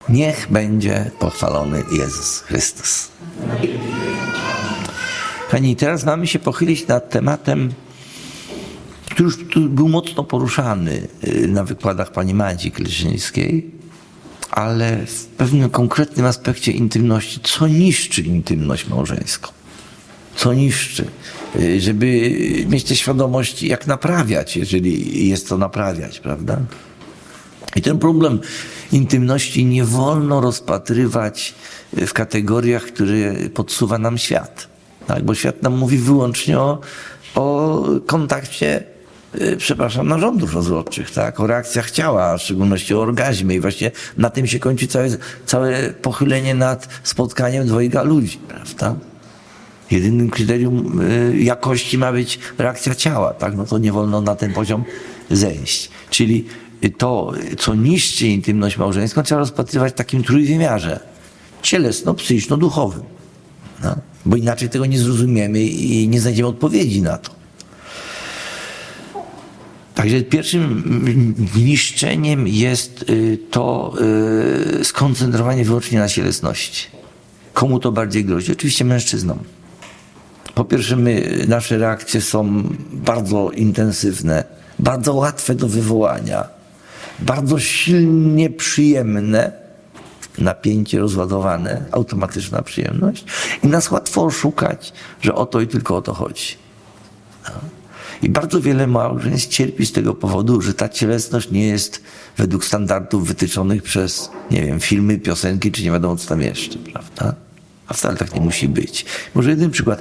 Niech będzie pochwalony Jezus Chrystus. Kochani, teraz mamy się pochylić nad tematem, który już był mocno poruszany na wykładach pani Madzi Kleszyńskiej, ale w pewnym konkretnym aspekcie intymności. Co niszczy intymność małżeńską? Co niszczy? Żeby mieć tę świadomość, jak naprawiać, jeżeli jest to naprawiać, prawda? I ten problem intymności nie wolno rozpatrywać w kategoriach, które podsuwa nam świat. Tak? Bo świat nam mówi wyłącznie o kontakcie, narządów rozrodczych, tak? O reakcjach ciała, a w szczególności o orgazmie. I właśnie na tym się kończy całe pochylenie nad spotkaniem dwojga ludzi, prawda? Jedynym kryterium jakości ma być reakcja ciała, tak? No to nie wolno na ten poziom zejść. Czyli to, co niszczy intymność małżeńską, trzeba rozpatrywać w takim trójwymiarze. Cielesno-psychiczno-duchowym. No? Bo inaczej tego nie zrozumiemy i nie znajdziemy odpowiedzi na to. Także pierwszym niszczeniem jest to skoncentrowanie wyłącznie na cielesności. Komu to bardziej grozi? Oczywiście mężczyznom. Po pierwsze, nasze reakcje są bardzo intensywne, bardzo łatwe do wywołania, bardzo silnie przyjemne, napięcie rozładowane, automatyczna przyjemność i nas łatwo oszukać, że o to i tylko o to chodzi. No. I bardzo wiele małżeństw cierpi z tego powodu, że ta cielesność nie jest według standardów wytyczonych przez, nie wiem, filmy, piosenki, czy nie wiadomo co tam jeszcze, prawda? A wcale tak nie musi być. Może jeden przykład.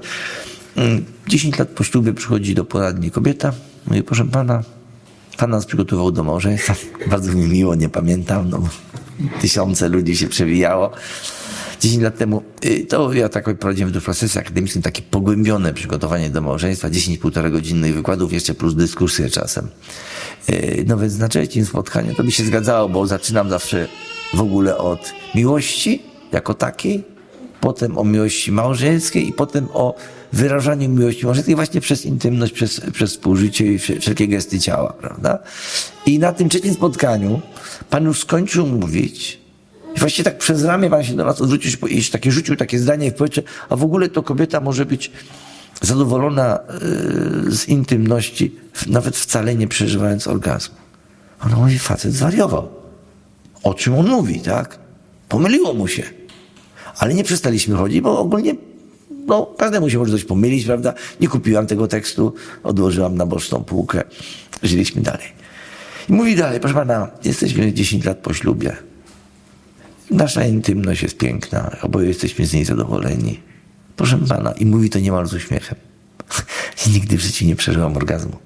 10 lat po ślubie przychodzi do poradni kobieta, mówi, proszę pana, pan nas przygotował do małżeństwa. Bardzo mi miło, nie pamiętam, no, tysiące ludzi się przewijało. 10 lat temu, to ja tak prowadziłem w procesie akademickim takie pogłębione przygotowanie do małżeństwa, 10,5 godzinnych wykładów, jeszcze plus dyskusje czasem. No więc na trzecim spotkaniu to by się zgadzało, bo zaczynam zawsze w ogóle od miłości jako takiej, potem o miłości małżeńskiej i potem o wyrażaniu miłości małżeńskiej właśnie przez intymność, przez współżycie i wszelkie gesty ciała, prawda? I na tym trzecim spotkaniu pan już skończył mówić i właśnie tak przez ramię pan się do nas odwrócił i rzucił takie zdanie w powietrze, a w ogóle to kobieta może być zadowolona z intymności, nawet wcale nie przeżywając orgazmu. Ona mówi, facet zwariował. O czym on mówi, tak? Pomyliło mu się. Ale nie przestaliśmy chodzić, bo ogólnie każdemu się może coś pomylić, prawda? Nie kupiłam tego tekstu, odłożyłam na boczną półkę, żyliśmy dalej. I mówi dalej, proszę pana, jesteśmy 10 lat po ślubie. Nasza intymność jest piękna, oboje jesteśmy z niej zadowoleni. Proszę pana, i mówi to niemal z uśmiechem. Nigdy w życiu nie przeżyłam orgazmu.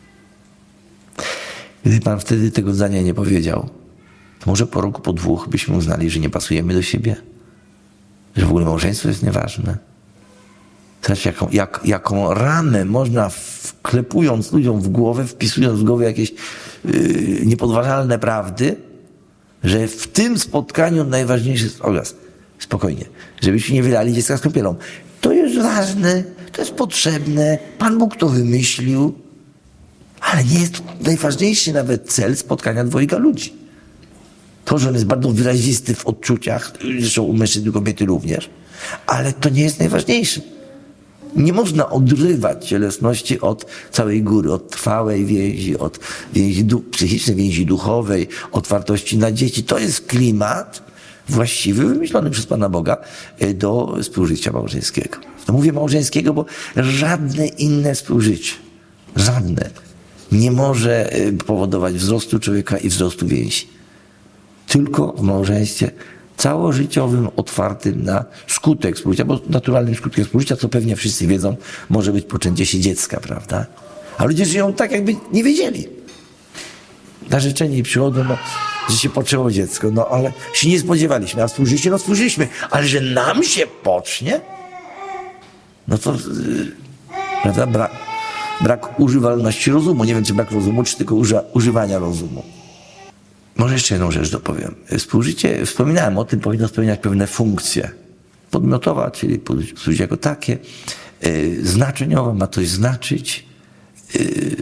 Gdyby pan wtedy tego zdania nie powiedział, to może po roku, po 2 byśmy uznali, że nie pasujemy do siebie, że w ogóle małżeństwo jest nieważne. Zobacz, jaką ramę można, wklepując ludziom w głowę, wpisując w głowę jakieś niepodważalne prawdy, że w tym spotkaniu najważniejszy jest orgazm. Spokojnie, żebyśmy nie wylali dziecka z kąpielą. To jest ważne, to jest potrzebne, Pan Bóg to wymyślił, ale nie jest to najważniejszy nawet cel spotkania dwojga ludzi. To, że on jest bardzo wyrazisty w odczuciach, zresztą u mężczyzn i kobiety również, ale to nie jest najważniejsze. Nie można odrywać cielesności od całej góry, od trwałej więzi, od więzi psychicznej, więzi duchowej, otwartości na dzieci. To jest klimat właściwy, wymyślony przez Pana Boga do współżycia małżeńskiego. No mówię małżeńskiego, bo żadne inne współżycie, żadne nie może powodować wzrostu człowieka i wzrostu więzi. Tylko w małżeństwie całożyciowym, otwartym na skutek współżycia, bo naturalnym skutkiem współżycia, co pewnie wszyscy wiedzą, może być poczęcie się dziecka, prawda? A ludzie żyją tak, jakby nie wiedzieli. Narzeczeni przychodzą, że się poczęło dziecko, no ale się nie spodziewaliśmy, a współżycie, współżyliśmy, ale że nam się pocznie, no to, prawda, brak używalności rozumu. Nie wiem, czy brak rozumu, czy tylko używania rozumu. Może jeszcze jedną rzecz dopowiem. Współżycie, wspominałem o tym, powinno spełniać pewne funkcje. Podmiotowa, czyli współżycie jako takie. Znaczeniowa ma coś znaczyć.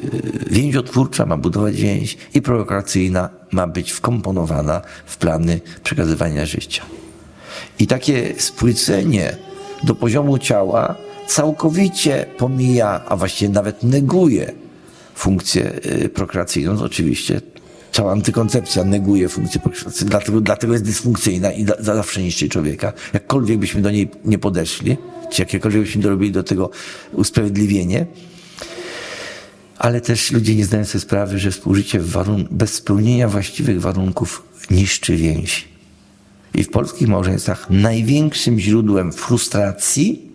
więziotwórcza ma budować więź i prokreacyjna ma być wkomponowana w plany przekazywania życia. I takie spłycenie do poziomu ciała całkowicie pomija, a właściwie nawet neguje funkcję prokreacyjną. Oczywiście cała antykoncepcja neguje funkcję prokreacyjną, dlatego jest dysfunkcyjna i zawsze niszczy człowieka. Jakkolwiek byśmy do niej nie podeszli, czy jakiekolwiek byśmy dorobili do tego usprawiedliwienie, ale też ludzie nie zdają sobie sprawy, że współżycie bez spełnienia właściwych warunków niszczy więzi. I w polskich małżeństwach największym źródłem frustracji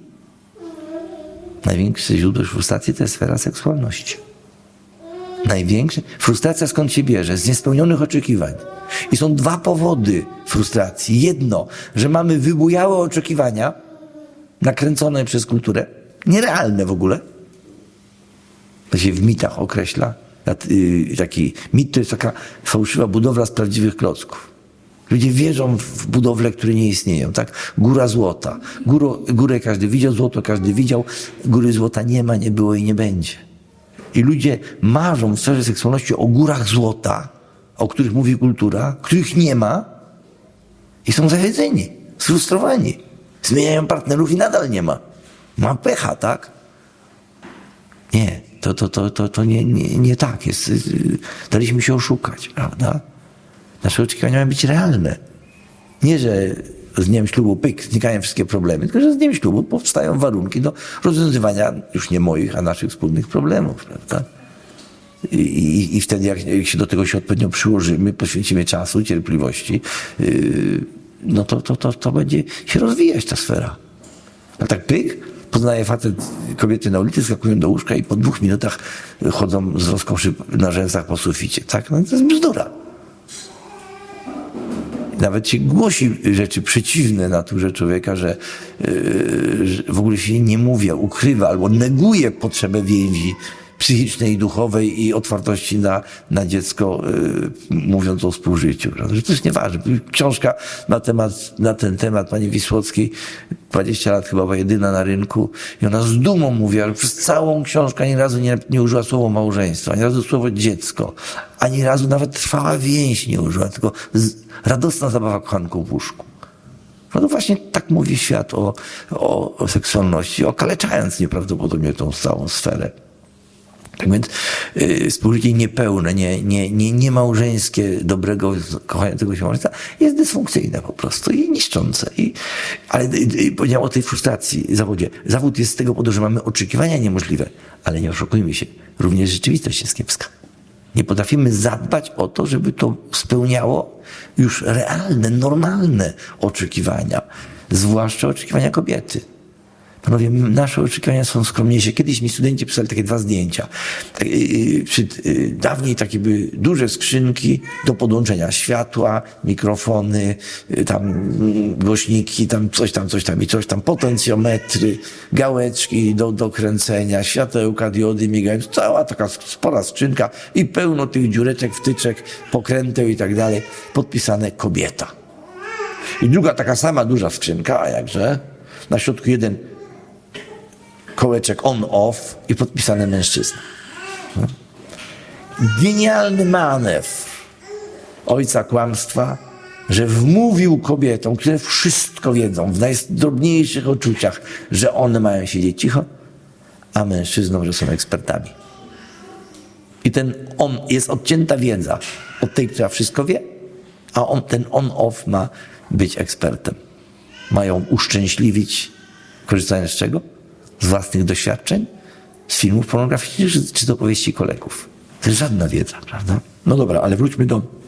to jest sfera seksualności. Frustracja skąd się bierze? Z niespełnionych oczekiwań. I są dwa powody frustracji. Jedno, że mamy wybujałe oczekiwania, nakręcone przez kulturę, nierealne w ogóle. To się w mitach określa. Taki mit to jest taka fałszywa budowla z prawdziwych klocków. Ludzie wierzą w budowle, które nie istnieją. Tak? Góra złota. Górę każdy widział, złoto każdy widział. Góry złota nie ma, nie było i nie będzie. I ludzie marzą w sferze seksualności o górach złota, o których mówi kultura, których nie ma i są zawiedzeni, sfrustrowani. Zmieniają partnerów i nadal nie ma. Ma pecha, tak? Nie, to nie tak jest. Daliśmy się oszukać, prawda? Nasze oczekiwania mają być realne. Nie, że z dniem ślubu znikają wszystkie problemy, tylko że z dniem ślubu powstają warunki do rozwiązywania już nie moich, a naszych wspólnych problemów, prawda? I wtedy, jak się do tego odpowiednio przyłożymy, poświęcimy czasu, cierpliwości, no to będzie się rozwijać ta sfera. A tak poznaje facet kobiety na ulicy, skakują do łóżka i po 2 minutach chodzą z rozkoszy na rzęsach po suficie. Tak? No to jest bzdura. Nawet się głosi rzeczy przeciwne naturze człowieka, że w ogóle się nie mówi, ukrywa albo neguje potrzebę więzi psychicznej i duchowej i otwartości na dziecko, mówiąc o współżyciu. Że to jest nieważne. Książka na ten temat pani Wisłockiej, 20 lat chyba była jedyna na rynku i ona z dumą mówiła, że przez całą książkę ani razu nie użyła słowa małżeństwo, ani razu słowo dziecko, ani razu nawet trwała więź nie użyła, tylko radosna zabawa kochanką w łóżku. No to właśnie tak mówi świat o seksualności, okaleczając nieprawdopodobnie tą całą sferę. Tak więc współżycie niepełne, nie małżeńskie, dobrego, kochającego się małżeństwa jest dysfunkcyjne po prostu i niszczące. Ale powiedziałem o tej frustracji w zawodzie. Zawód jest z tego powodu, że mamy oczekiwania niemożliwe, ale nie oszukujmy się, również rzeczywistość jest kiepska. Nie potrafimy zadbać o to, żeby to spełniało już realne, normalne oczekiwania, zwłaszcza oczekiwania kobiety. Panowie, nasze oczekiwania są skromniejsze. Kiedyś mi studenci pisali takie 2 zdjęcia. Dawniej takie były duże skrzynki do podłączenia światła, mikrofony, tam głośniki, tam coś tam, potencjometry, gałeczki do kręcenia, światełka, diody migające, cała taka spora skrzynka i pełno tych dziureczek, wtyczek, pokręteł i tak dalej, podpisane kobieta. I druga taka sama duża skrzynka, a jakże? Na środku jeden kołeczek on-off i podpisany mężczyzna. Genialny manewr ojca kłamstwa, że wmówił kobietom, które wszystko wiedzą, w najdrobniejszych uczuciach, że one mają siedzieć cicho, a mężczyznom, że są ekspertami. I jest odcięta wiedza od tej, która wszystko wie, a ten on-off ma być ekspertem. Mają uszczęśliwić, korzystając z czego? Z własnych doświadczeń, z filmów pornograficznych, czy z opowieści kolegów. To jest żadna wiedza, prawda? No dobra, ale wróćmy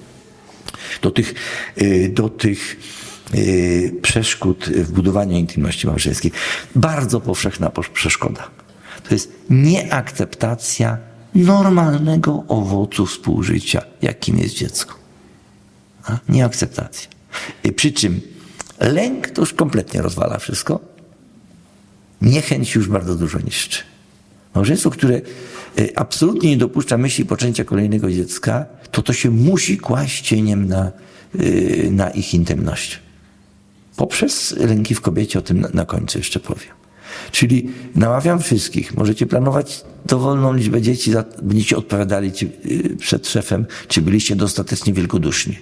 do tych przeszkód w budowaniu intymności małżeńskiej. Bardzo powszechna przeszkoda. To jest nieakceptacja normalnego owocu współżycia, jakim jest dziecko. Nieakceptacja. Przy czym lęk to już kompletnie rozwala wszystko. Niechęć już bardzo dużo niszczy. Małżeństwo, które absolutnie nie dopuszcza myśli poczęcia kolejnego dziecka, to się musi kłaść cieniem na ich intymność. Poprzez lęki w kobiecie, o tym na końcu jeszcze powiem. Czyli namawiam wszystkich, możecie planować dowolną liczbę dzieci, będziecie odpowiadali przed szefem, czy byliście dostatecznie wielkoduszni.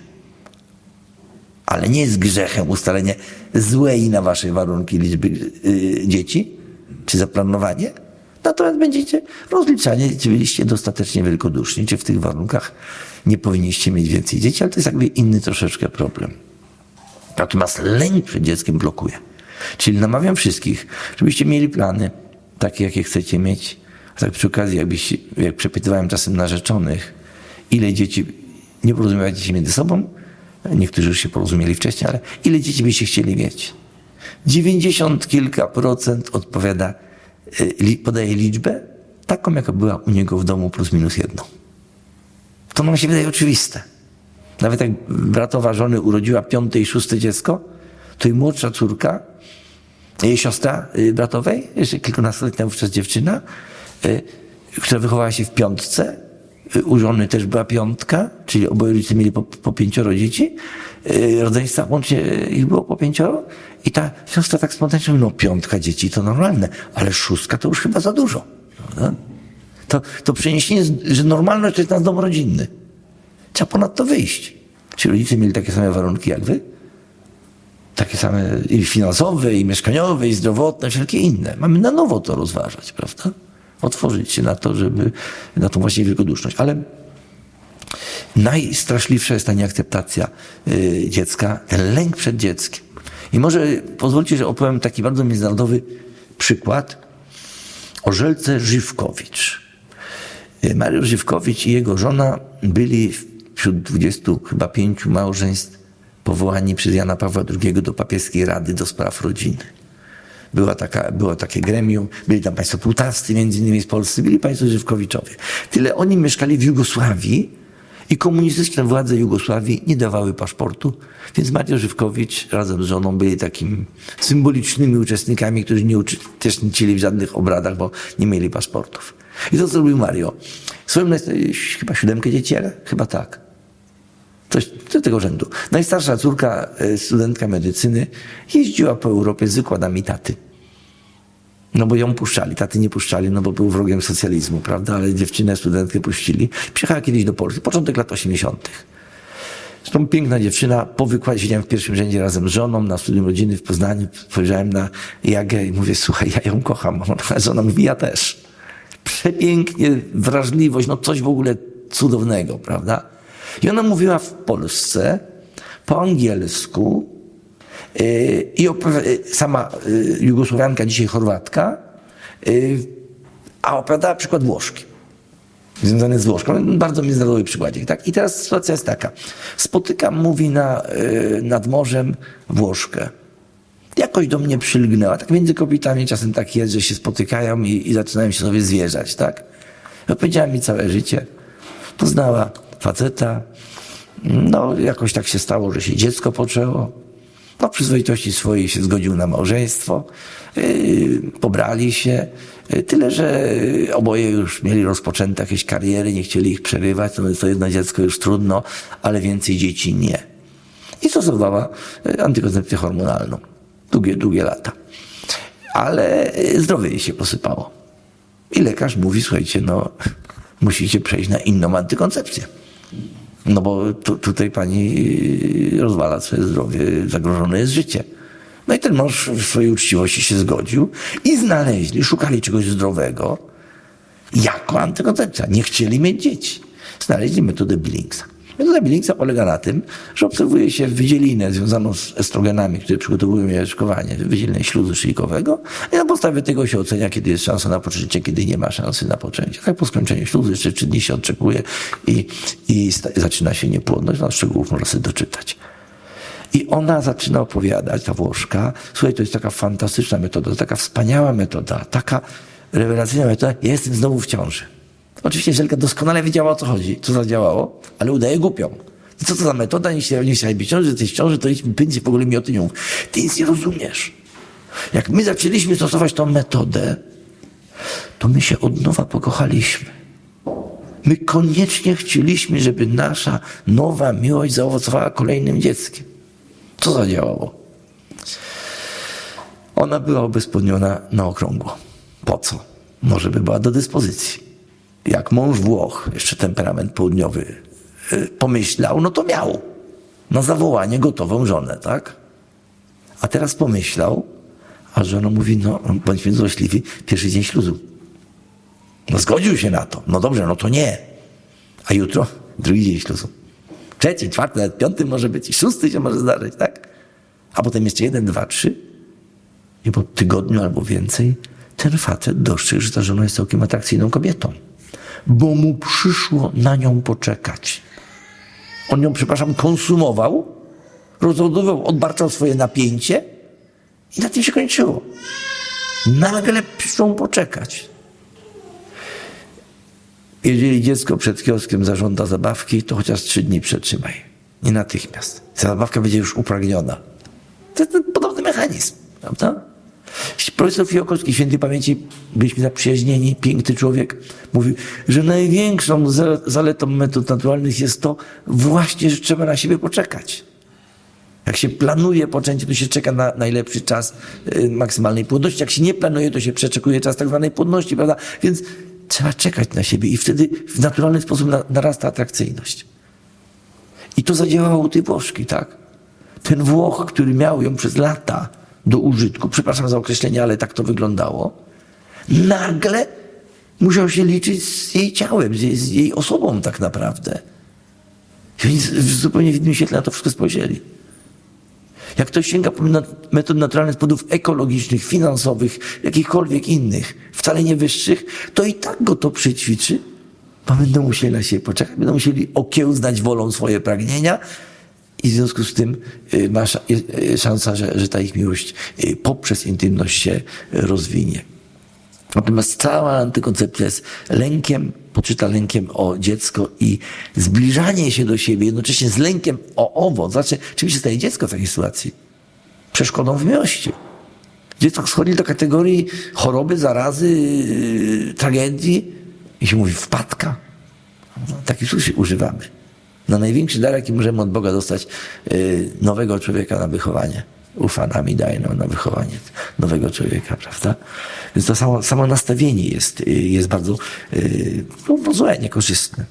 Ale nie jest grzechem ustalenie złej na wasze warunki liczby dzieci, czy zaplanowanie. Natomiast będziecie rozliczani, czy byliście dostatecznie wielkoduszni, czy w tych warunkach nie powinniście mieć więcej dzieci, ale to jest jakby inny troszeczkę problem. Natomiast lęk przed dzieckiem blokuje. Czyli namawiam wszystkich, żebyście mieli plany takie, jakie chcecie mieć. A tak przy okazji, jak przepytywałem czasem narzeczonych, ile dzieci, nie porozumiewacie się między sobą, niektórzy już się porozumieli wcześniej, ale ile dzieci byście chcieli mieć? 90 kilka procent odpowiada, podaje liczbę taką, jaka była u niego w domu plus minus jedno. To nam się wydaje oczywiste. Nawet jak bratowa żony urodziła 5. i 6. dziecko, to i młodsza córka, jej siostra bratowej, jeszcze kilkunastoletnia wówczas dziewczyna, która wychowała się w 5, u żony też była 5, czyli oboje rodzice mieli po 5 dzieci, rodzeństwa łącznie ich było po 5 i ta siostra tak spontanicznie mówi, 5 dzieci to normalne, ale 6 to już chyba za dużo. Prawda? To przeniesienie, że normalność to jest nasz dom rodzinny. Trzeba ponad to wyjść. Czy rodzice mieli takie same warunki jak wy? Takie same i finansowe, i mieszkaniowe, i zdrowotne, wszelkie inne. Mamy na nowo to rozważać, prawda? Otworzyć się na to, na tą właśnie wielkoduszność. Ale najstraszliwsza jest ta nieakceptacja dziecka, ten lęk przed dzieckiem. I może pozwólcie, że opowiem taki bardzo międzynarodowy przykład o Żelce Żywkowicz. Mariusz Żywkowicz i jego żona byli wśród 25 małżeństw powołani przez Jana Pawła II do papieskiej Rady do Spraw Rodziny. Było takie gremium, byli tam państwo półtawscy, między innymi z Polski, byli państwo Żywkowiczowie. Tyle oni mieszkali w Jugosławii i komunistyczne władze Jugosławii nie dawały paszportu, więc Mariusz Żywkowicz razem z żoną byli takimi symbolicznymi uczestnikami, którzy nie uczestniczyli w żadnych obradach, bo nie mieli paszportów. I to zrobił Mario. Swoją chyba 7 dzieci, ale chyba tak. Coś tego rzędu. Najstarsza córka, studentka medycyny, jeździła po Europie z wykładami taty. No bo ją puszczali, taty nie puszczali, no bo był wrogiem socjalizmu, prawda? Ale dziewczynę, studentkę puścili. Przyjechała kiedyś do Polski, początek lat 80. Zresztą piękna dziewczyna, po wykładzie siedziałem w pierwszym rzędzie razem z żoną na studium rodziny w Poznaniu, spojrzałem na Jagę i mówię, słuchaj, ja ją kocham. A żona mówi, ja też. Przepięknie, wrażliwość, no coś w ogóle cudownego, prawda? I ona mówiła w Polsce, po angielsku i sama Jugosłowianka, dzisiaj Chorwatka, a opowiadała przykład Włoszki, związany z Włoszką. Bardzo międzynarodowy przykładzik. Tak? I teraz sytuacja jest taka. Spotykam, mówi nad morzem Włoszkę. Jakoś do mnie przylgnęła. Tak między kobietami czasem tak jest, że się spotykają i zaczynają się sobie zwierzać. Tak? Opowiedziała mi całe życie. Poznała faceta. No, jakoś tak się stało, że się dziecko poczęło. No, przyzwoitości swojej się zgodził na małżeństwo. Pobrali się. Tyle, że oboje już mieli rozpoczęte jakieś kariery, nie chcieli ich przerywać. To jedno dziecko już trudno, ale więcej dzieci nie. I stosowała antykoncepcję hormonalną. Długie lata. Ale zdrowie jej się posypało. I lekarz mówi, słuchajcie, no musicie przejść na inną antykoncepcję. No bo tutaj pani rozwala swoje zdrowie, zagrożone jest życie. No i ten mąż w swojej uczciwości się zgodził i szukali czegoś zdrowego jako antykoncepcja. Nie chcieli mieć dzieci. Znaleźli metodę Billingsa. Metoda Billingsa polega na tym, że obserwuje się wydzielinę związaną z estrogenami, które przygotowują jajeczkowanie, wydzielinę śluzu szyjkowego i na podstawie tego się ocenia, kiedy jest szansa na poczęcie, kiedy nie ma szansy na poczęcie. Tak po skończeniu śluzu jeszcze 3 dni się odczekuje i zaczyna się niepłodność. No, szczegółów można sobie doczytać. I ona zaczyna opowiadać, ta Włoszka, słuchaj, to jest taka fantastyczna metoda, taka wspaniała metoda, taka rewelacyjna metoda, ja jestem znowu w ciąży. Oczywiście Żelka doskonale wiedziała, o co chodzi, co zadziałało, ale udaje głupią. Co to za metoda, nie chciała być w ciąży, jesteś w ciąży, to idź mi pędzi, w ogóle mi o tym nie mów. Ty nic nie rozumiesz. Jak my zaczęliśmy stosować tą metodę, to my się od nowa pokochaliśmy. My koniecznie chcieliśmy, żeby nasza nowa miłość zaowocowała kolejnym dzieckiem. Co zadziałało? Ona była obezpłodniona na okrągło. Po co? może by była do dyspozycji. Jak mąż Włoch, jeszcze temperament południowy, pomyślał, no to miał na zawołanie gotową żonę, tak? A teraz pomyślał, a żona mówi, no bądźmy złośliwi, pierwszy dzień śluzu. No zgodził się na to. No dobrze, no to nie. A jutro drugi dzień śluzu. Trzeci, czwarty, nawet piąty może być i szósty się może zdarzyć, tak? A potem jeszcze 1, 2, 3. I po tygodniu albo więcej ten facet dostrzegł, że ta żona jest całkiem atrakcyjną kobietą. Bo mu przyszło na nią poczekać. On ją, przepraszam, konsumował, rozładowywał, odbarczał swoje napięcie i na tym się kończyło. Nagle przyszło mu poczekać. Jeżeli dziecko przed kioskiem zażąda zabawki, to chociaż 3 dni przetrzymaj. Nie natychmiast. Ta zabawka będzie już upragniona. To jest podobny mechanizm, prawda? Profesor Fiołkowski, świętej pamięci, byliśmy zaprzyjaźnieni, piękny człowiek, mówił, że największą zaletą metod naturalnych jest to właśnie, że trzeba na siebie poczekać. Jak się planuje poczęcie, to się czeka na najlepszy czas maksymalnej płodności. Jak się nie planuje, to się przeczekuje czas tak zwanej płodności, prawda? Więc trzeba czekać na siebie i wtedy w naturalny sposób narasta atrakcyjność. I to zadziałało u tej Włoszki, tak? Ten Włoch, który miał ją przez lata do użytku, przepraszam za określenie, ale tak to wyglądało, nagle musiał się liczyć z jej ciałem, z jej osobą tak naprawdę. I oni w zupełnie w innym świetle na to wszystko spojrzeli. Jak ktoś sięga po metod naturalnych z powodów ekologicznych, finansowych, jakichkolwiek innych, wcale nie wyższych, to i tak go to przećwiczy, bo będą musieli na siebie poczekać, będą musieli okiełznać wolą swoje pragnienia i w związku z tym ma szansa, że ta ich miłość poprzez intymność się rozwinie. Natomiast cała antykoncepcja jest lękiem, poczyta lękiem o dziecko i zbliżanie się do siebie jednocześnie z lękiem o owoc. Znaczy, czym się staje dziecko w takiej sytuacji? Przeszkodą w miłości. Dziecko schodzi do kategorii choroby, zarazy, tragedii i się mówi wpadka. Takich słów używamy. Na największy dar, jaki możemy od Boga dostać, nowego człowieka na wychowanie. Ufa nam i daje nam na wychowanie nowego człowieka, prawda? Więc to samo nastawienie jest bardzo złe, niekorzystne.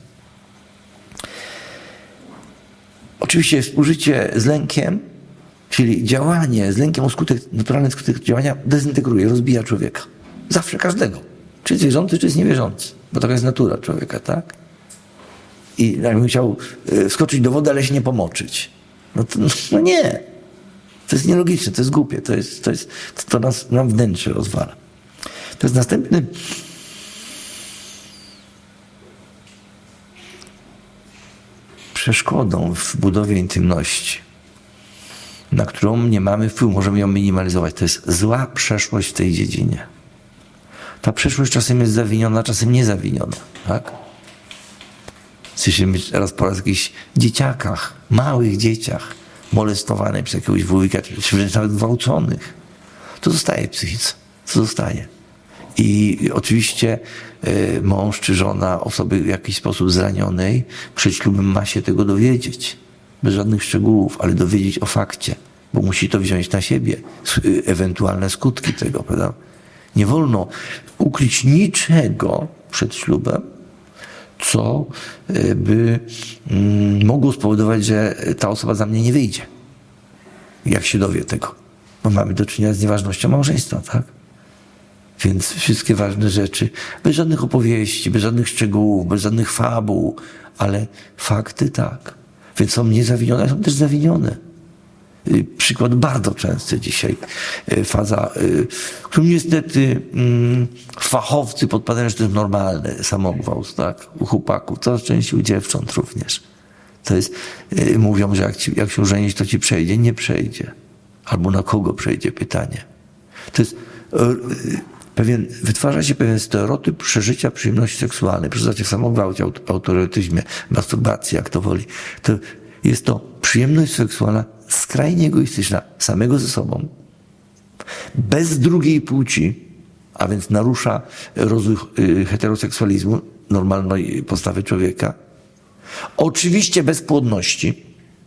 Oczywiście współżycie z lękiem, czyli działanie z lękiem o naturalny skutek działania dezintegruje, rozbija człowieka. Zawsze każdego. Czy jest wierzący, czy jest niewierzący. Bo taka jest natura człowieka, tak? I jakbym chciał wskoczyć do wody, ale się nie pomoczyć. No nie. To jest nielogiczne, to jest głupie, to nam wnętrze rozwala. To jest następny przeszkodą w budowie intymności, na którą nie mamy wpływu, możemy ją minimalizować. To jest zła przeszłość w tej dziedzinie. Ta przeszłość czasem jest zawiniona, czasem niezawiniona, tak? Słyszymy teraz po raz jakichś dzieciakach, małych dzieciach, molestowanych przez jakiegoś wujka, czy wręcz nawet gwałconych. To zostaje w psychice. To zostaje. I oczywiście mąż czy żona osoby w jakiś sposób zranionej przed ślubem ma się tego dowiedzieć. Bez żadnych szczegółów, ale dowiedzieć o fakcie. Bo musi to wziąć na siebie. Ewentualne skutki tego, prawda? Nie wolno ukryć niczego przed ślubem, co by mogło spowodować, że ta osoba za mnie nie wyjdzie. Jak się dowie tego. Bo mamy do czynienia z nieważnością małżeństwa, tak? Więc wszystkie ważne rzeczy, bez żadnych opowieści, bez żadnych szczegółów, bez żadnych fabuł, ale fakty tak. Więc są niezawinione, są też zawinione. Przykład bardzo częsty dzisiaj. Faza, którą niestety fachowcy podpadają, że to jest normalne, samogwałt, tak? U chłopaków, coraz częściej u dziewcząt również. To jest, mówią, że jak się żenić, to ci przejdzie. Nie przejdzie. Albo na kogo przejdzie pytanie. To jest wytwarza się pewien stereotyp przeżycia przyjemności seksualnej. Przeżycie w samogwałcie, autorytyzmie, masturbacji, jak to woli. To jest to przyjemność seksualna skrajnie egoistyczna, samego ze sobą, bez drugiej płci, a więc narusza rozwój heteroseksualizmu, normalnej postawy człowieka. Oczywiście bez płodności,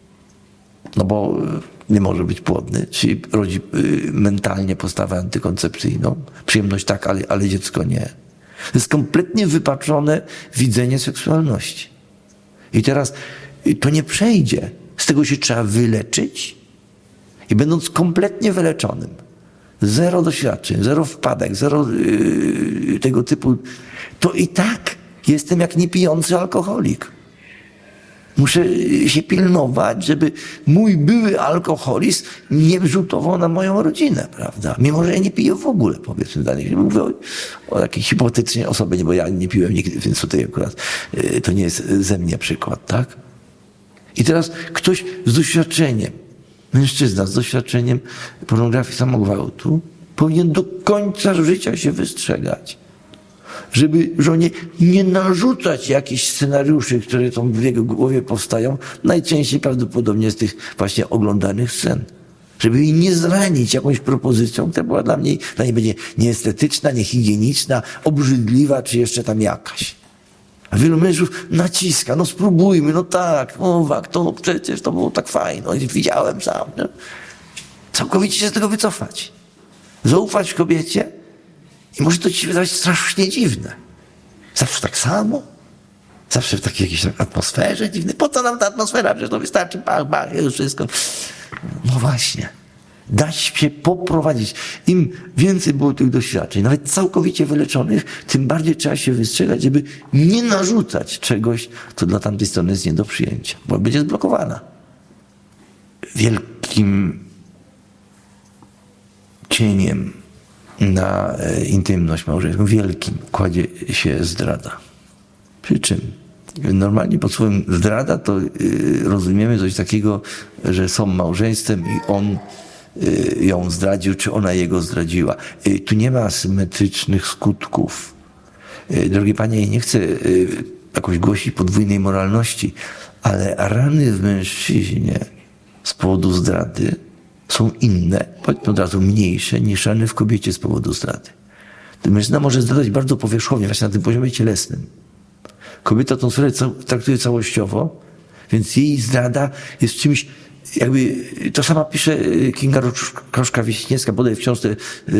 no bo nie może być płodny, czyli rodzi mentalnie postawę antykoncepcyjną. Przyjemność tak, ale dziecko nie. To jest kompletnie wypaczone widzenie seksualności. I teraz to nie przejdzie. Z tego się trzeba wyleczyć i będąc kompletnie wyleczonym, zero doświadczeń, zero wpadek, zero tego typu, to i tak jestem jak niepijący alkoholik. Muszę się pilnować, żeby mój były alkoholizm nie wrzutował na moją rodzinę, prawda? Mimo, że ja nie piję w ogóle, powiedzmy dalej. Mówię o takiej hipotetycznej osobie, bo ja nie piłem nigdy, więc tutaj akurat to nie jest ze mnie przykład, tak? I teraz ktoś z doświadczeniem, mężczyzna z doświadczeniem pornografii samogwałtu powinien do końca życia się wystrzegać, żeby żonie nie narzucać jakichś scenariuszy, które tam w jego głowie powstają, najczęściej prawdopodobnie z tych właśnie oglądanych scen. Żeby jej nie zranić jakąś propozycją, która była dla niej będzie nieestetyczna, niehigieniczna, obrzydliwa, czy jeszcze tam jakaś. A wielu mężów naciska, no spróbujmy, no tak, to przecież to było tak fajne, no, widziałem sam. No. Całkowicie się z tego wycofać. Zaufać kobiecie i może to ci się wydawać strasznie dziwne. Zawsze tak samo? Zawsze w takiej jakiejś atmosferze dziwnej? Po co nam ta atmosfera? Przecież to wystarczy, bach, już wszystko. No właśnie. Dać się poprowadzić. Im więcej było tych doświadczeń, nawet całkowicie wyleczonych, tym bardziej trzeba się wystrzegać, żeby nie narzucać czegoś, co dla tamtej strony jest nie do przyjęcia, bo będzie zblokowana. Wielkim cieniem na intymność małżeńską, wielkim, kładzie się zdrada. Przy czym normalnie pod słowem zdrada to rozumiemy coś takiego, że są małżeństwem i on ją zdradził, czy ona jego zdradziła. Tu nie ma symetrycznych skutków. Drogie panie, ja nie chcę jakoś głosić podwójnej moralności, ale rany w mężczyźnie z powodu zdrady są inne, powiedzmy od razu mniejsze, niż rany w kobiecie z powodu zdrady. Mężczyzna może zdradzać bardzo powierzchownie, właśnie na tym poziomie cielesnym. Kobieta tą sferę traktuje całościowo, więc jej zdrada jest czymś, jakby, to sama pisze Kinga Kruszka-Wiśniewska, podaje w książce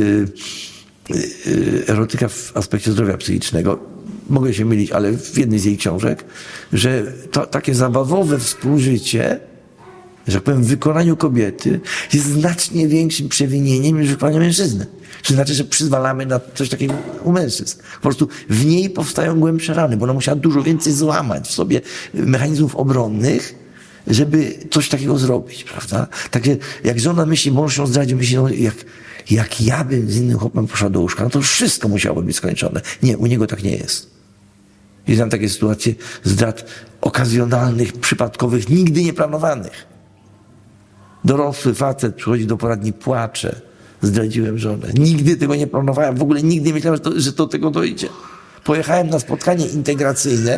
Erotyka w aspekcie zdrowia psychicznego. Mogę się mylić, ale w jednej z jej książek, że to takie zabawowe współżycie, że tak powiem, w wykonaniu kobiety jest znacznie większym przewinieniem niż wykonanie mężczyzny. To znaczy, że przyzwalamy na coś takiego u mężczyzn. Po prostu w niej powstają głębsze rany, bo ona musiała dużo więcej złamać w sobie mechanizmów obronnych, żeby coś takiego zrobić, prawda? Także jak żona myśli, mąż ją zdradził, myśli, no jak ja bym z innym chłopem poszła do łóżka, no to wszystko musiało być skończone. Nie, u niego tak nie jest. I znam takie sytuacje zdrad okazjonalnych, przypadkowych, nigdy nieplanowanych. Dorosły facet przychodzi do poradni, płacze. Zdradziłem żonę. Nigdy tego nie planowałem. W ogóle nigdy nie myślałem, że do tego dojdzie. Pojechałem na spotkanie integracyjne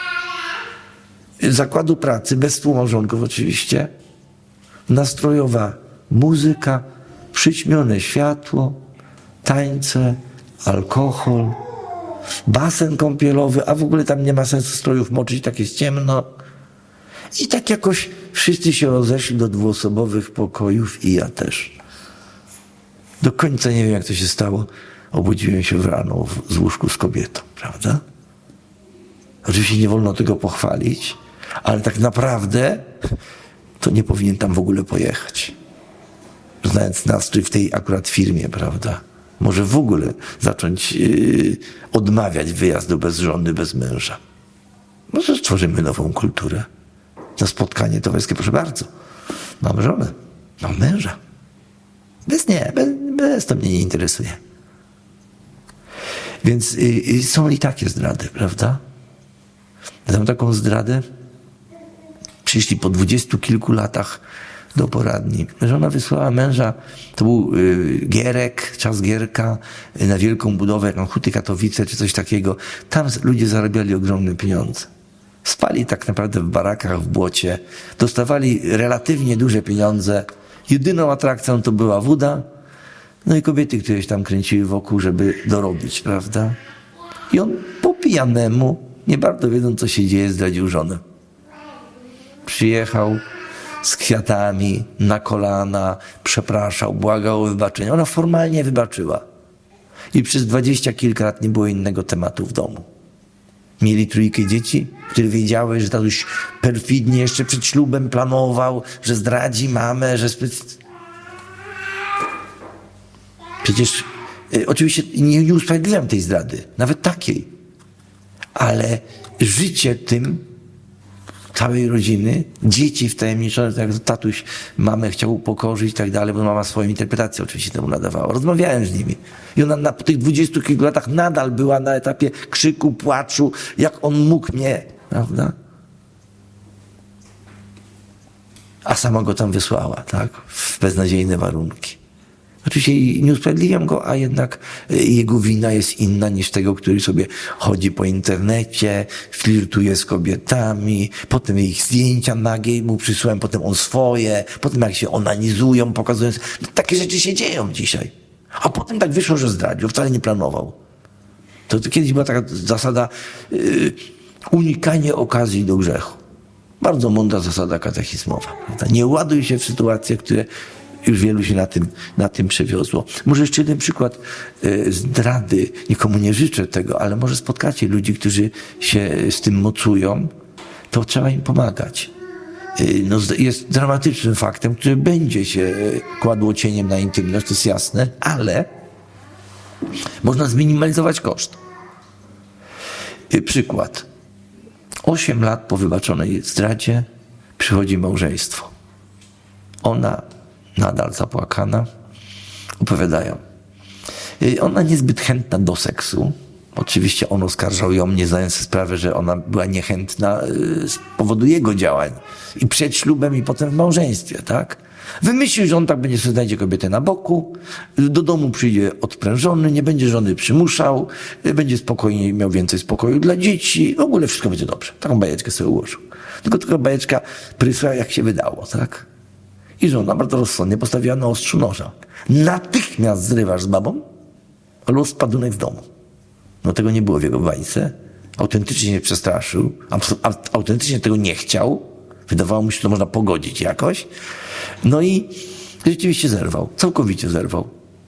zakładu pracy, bez współmałżonków oczywiście. Nastrojowa muzyka, przyćmione światło, tańce, alkohol, basen kąpielowy, a w ogóle tam nie ma sensu strojów moczyć, tak jest ciemno. I tak jakoś wszyscy się rozeszli do dwuosobowych pokojów i ja też. Do końca nie wiem, jak to się stało. Obudziłem się rano z łóżku z kobietą, prawda? Oczywiście nie wolno tego pochwalić, ale tak naprawdę to nie powinien tam w ogóle pojechać. Znając nastrój w tej akurat firmie, prawda? Może w ogóle zacząć odmawiać wyjazdu bez żony, bez męża. Może stworzymy nową kulturę. Na spotkanie towarzyskie, proszę bardzo. Mam żonę, mam męża. Bez to mnie nie interesuje. Więc są i takie zdrady, prawda? Ja tam taką zdradę przyszli po 20 kilku latach do poradni. Żona wysłała męża, to był Gierek, czas Gierka, na wielką budowę, jaką Huty Katowice, czy coś takiego. Tam ludzie zarabiali ogromne pieniądze. Spali tak naprawdę w barakach, w błocie. Dostawali relatywnie duże pieniądze. Jedyną atrakcją to była woda. No i kobiety, które się tam kręciły wokół, żeby dorobić, prawda? I on po pijanemu, nie bardzo wiedząc, co się dzieje, zdradził żonę. Przyjechał z kwiatami, na kolana, przepraszał, błagał o wybaczenie. Ona formalnie wybaczyła. I przez 20 kilka lat nie było innego tematu w domu. Mieli 3 dzieci, które wiedziały, że tatuś perfidnie jeszcze przed ślubem planował, że zdradzi mamę, że... Przecież oczywiście nie usprawiedliwiam tej zdrady, nawet takiej. Ale życie tym całej rodziny, dzieci wtajemniczone, tak jak tatuś mamę chciał upokorzyć i tak dalej, bo mama swoją interpretację oczywiście temu nadawała. Rozmawiałem z nimi. I ona po tych 20 kilku latach nadal była na etapie krzyku, płaczu, jak on mógł mnie, prawda? A sama go tam wysłała, tak? W beznadziejne warunki. Oczywiście nie usprawiedliwiam go, a jednak jego wina jest inna niż tego, który sobie chodzi po internecie, flirtuje z kobietami, potem ich zdjęcia nagie mu przysyłałem, potem on swoje, potem jak się onanizują, pokazując. No, takie rzeczy się dzieją dzisiaj. A potem tak wyszło, że zdradził, wcale nie planował. To kiedyś była taka zasada unikanie okazji do grzechu. Bardzo mądra zasada katechizmowa. Prawda? Nie ładuj się w sytuacje, które już wielu się na tym przewiozło. Może jeszcze jeden przykład zdrady. Nikomu nie życzę tego, ale może spotkacie ludzi, którzy się z tym mocują. To trzeba im pomagać. No, jest dramatycznym faktem, który będzie się kładło cieniem na intymność, to jest jasne, ale można zminimalizować koszt. Przykład. 8 lat po wybaczonej zdradzie przychodzi małżeństwo. Ona nadal zapłakana, opowiadają. Ona niezbyt chętna do seksu. Oczywiście on oskarżał ją, nie zdając sobie sprawy, że ona była niechętna z powodu jego działań. I przed ślubem, i potem w małżeństwie, tak? Wymyślił, że on tak będzie sobie znajdzie kobietę na boku, do domu przyjdzie odprężony, nie będzie żony przymuszał, będzie spokojniej, miał więcej spokoju dla dzieci, w ogóle wszystko będzie dobrze. Taką bajeczkę sobie ułożył. Tylko taka bajeczka prysła, jak się wydało, tak? I żona bardzo rozsądnie postawiła na ostrzu noża. Natychmiast zrywasz z babą, albo spadunek w domu. No tego nie było w jego bajce. Autentycznie się przestraszył, autentycznie tego nie chciał. Wydawało mu się, że to można pogodzić jakoś. No i rzeczywiście zerwał. Całkowicie zerwał.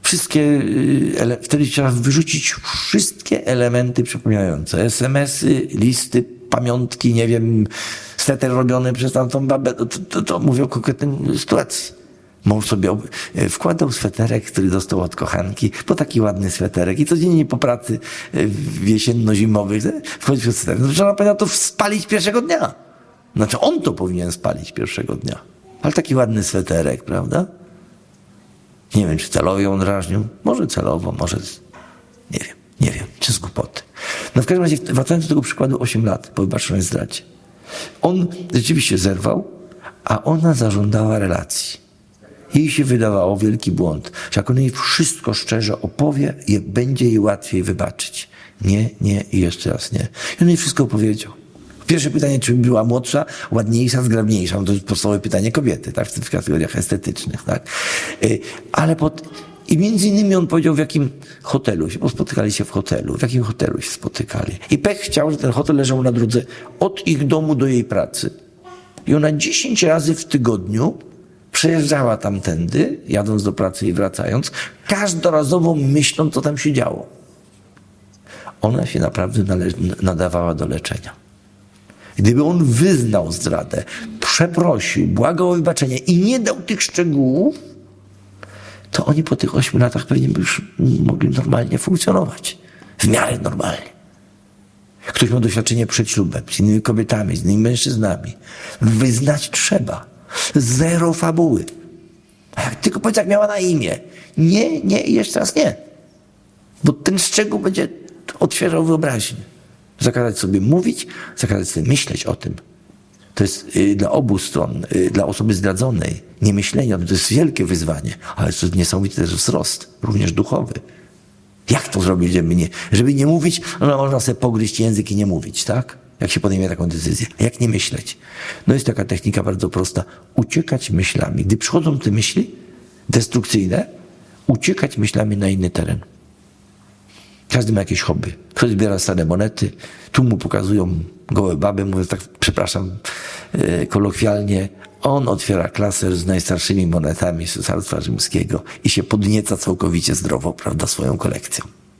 Wtedy trzeba wyrzucić wszystkie elementy przypominające. SMS-y, listy, pamiątki, nie wiem, sweter robiony przez tamtą babę. To mówię o konkretnej sytuacji. Mąż sobie wkładał sweterek, który dostał od kochanki, bo taki ładny sweterek i codziennie po pracy jesienno-zimowych wchodził w sweterek. No, żona powinna to spalić pierwszego dnia. Znaczy on to powinien spalić pierwszego dnia. Ale taki ładny sweterek, prawda? Nie wiem, czy celowo ją drażnił. Może celowo, może... Nie wiem, czy z głupoty. No w każdym razie, wracając do tego przykładu 8 lat po wybaczonej zdradzie. On rzeczywiście zerwał, a ona zażądała relacji. Jej się wydawało wielki błąd, że jak on jej wszystko szczerze opowie, będzie jej łatwiej wybaczyć. Nie i jeszcze raz nie. I on jej wszystko opowiedział. Pierwsze pytanie, czy była młodsza, ładniejsza, zgrabniejsza. No to jest podstawowe pytanie kobiety, tak? W tych kategoriach estetycznych, tak? I między innymi on powiedział, w jakim hotelu się, bo spotykali się w hotelu. W jakim hotelu się spotykali. I pech chciał, że ten hotel leżał na drodze od ich domu do jej pracy. I ona 10 razy w tygodniu przejeżdżała tamtędy, jadąc do pracy i wracając, każdorazowo myśląc, co tam się działo. Ona się naprawdę nadawała do leczenia. Gdyby on wyznał zdradę, przeprosił, błagał o wybaczenie i nie dał tych szczegółów, to oni po tych 8 latach pewnie by już mogli normalnie funkcjonować. W miarę normalnie. Ktoś miał doświadczenie przed ślubem, z innymi kobietami, z innymi mężczyznami. Wyznać trzeba. Zero fabuły. A jak tylko powiedz, jak miała na imię. Nie i jeszcze raz nie. Bo ten szczegół będzie odświeżał wyobraźnię. Zakazać sobie mówić, zakazać sobie myśleć o tym. To jest dla obu stron, dla osoby zdradzonej, nie myślenie o tym, to jest wielkie wyzwanie, ale to jest niesamowity też wzrost, również duchowy. Jak to zrobić, żeby nie mówić? No można sobie pogryźć język i nie mówić, tak? Jak się podejmie taką decyzję. A jak nie myśleć? No jest taka technika bardzo prosta. Uciekać myślami. Gdy przychodzą te myśli destrukcyjne, uciekać myślami na inny teren. Każdy ma jakieś hobby. Ktoś zbiera stare monety, tu mu pokazują gołe baby, mówiąc tak, przepraszam, kolokwialnie. On otwiera klaser z najstarszymi monetami z Cesarstwa Rzymskiego i się podnieca całkowicie zdrowo, prawda, swoją kolekcją.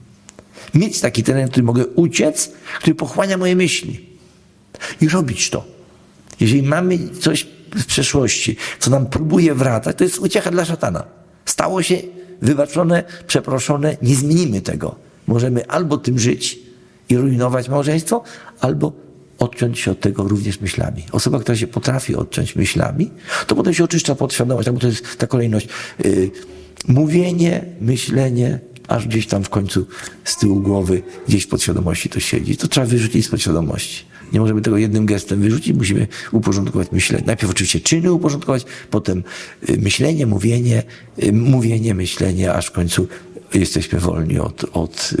Mieć taki teren, który mogę uciec, który pochłania moje myśli. I robić to. Jeżeli mamy coś w przeszłości, co nam próbuje wracać, to jest uciecha dla szatana. Stało się, wybaczone, przeproszone, nie zmienimy tego. Możemy albo tym żyć i rujnować małżeństwo, albo odciąć się od tego również myślami. Osoba, która się potrafi odciąć myślami, to potem się oczyszcza podświadomość, bo to jest ta kolejność. Mówienie, myślenie, aż gdzieś tam w końcu z tyłu głowy, gdzieś w podświadomości to siedzi. To trzeba wyrzucić z podświadomości. Nie możemy tego jednym gestem wyrzucić, musimy uporządkować myślenie. Najpierw oczywiście czyny uporządkować, potem myślenie, mówienie, myślenie, aż w końcu jesteśmy wolni od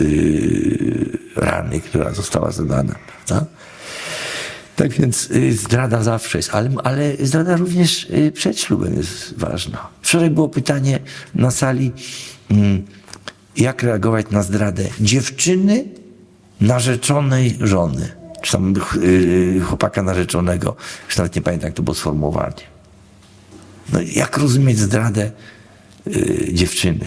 rany, która została zadana, prawda? Tak więc zdrada zawsze jest, ale zdrada również przed ślubem jest ważna. Wczoraj było pytanie na sali, jak reagować na zdradę dziewczyny narzeczonej żony, czy tam chłopaka narzeczonego, już nawet nie pamiętam, jak to było sformułowanie. No, jak rozumieć zdradę dziewczyny?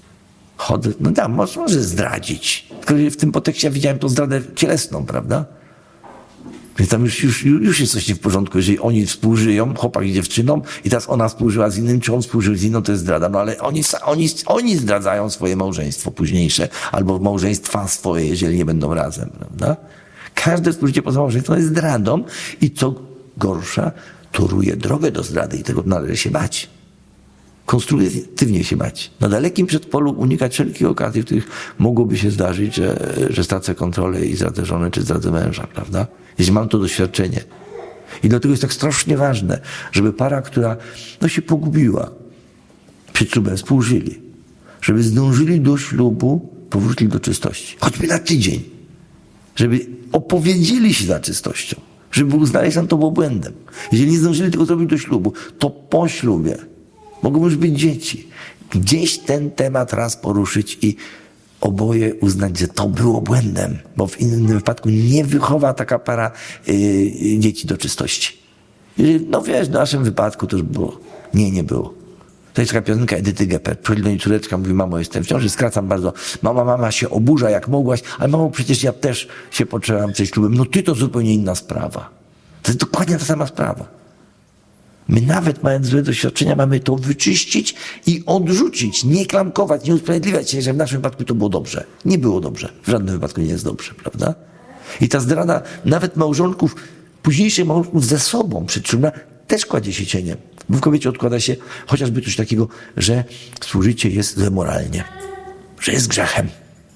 No da, może zdradzić. Tylko w tym podtekście ja widziałem tą zdradę cielesną, prawda? Więc tam już jest coś nie w porządku, jeżeli oni współżyją, chłopak z dziewczyną i teraz ona współżyła z innym, czy on współżył z inną, to jest zdrada. No ale oni zdradzają swoje małżeństwo późniejsze, albo małżeństwa swoje, jeżeli nie będą razem, prawda? Każde współżycie poza małżeństwem jest zdradą i co gorsza, toruje drogę do zdrady i tego należy się bać. Konstruktywnie się bać. Na dalekim przedpolu unikać wszelkich okazji, w których mogłoby się zdarzyć, że stracę kontrolę i zdradzę żonę, czy zdradzę męża, prawda? Jeśli mam to doświadczenie. I dlatego jest tak strasznie ważne, żeby para, która się pogubiła, przed ślubem współżyli, żeby zdążyli do ślubu, powrócili do czystości. Choćby na tydzień. Żeby opowiedzieli się za czystością. Żeby uznali, że to było błędem. Jeżeli nie zdążyli tego zrobić do ślubu, to po ślubie mogą już być dzieci. Gdzieś ten temat raz poruszyć i oboje uznać, że to było błędem, bo w innym wypadku nie wychowa taka para dzieci do czystości. No wiesz, w naszym wypadku to już było. Nie było. To jest taka piosenka Edyty Geppert. Przychodzi do niej córeczka, mówi, mamo, jestem w ciąży, skracam bardzo. Mama się oburza jak mogłaś, ale mamo, przecież ja też się poczęłam przed ślubem. No ty to zupełnie inna sprawa. To jest dokładnie ta sama sprawa. My nawet mając złe doświadczenia mamy to wyczyścić i odrzucić, nie klamkować, nie usprawiedliwiać się, że w naszym wypadku to było dobrze. Nie było dobrze. W żadnym wypadku nie jest dobrze, prawda? I ta zdrada nawet małżonków, późniejszych małżonków ze sobą przedślubna też kładzie się cieniem. Bo w kobiecie odkłada się chociażby coś takiego, że współżycie jest złe moralnie, że jest grzechem,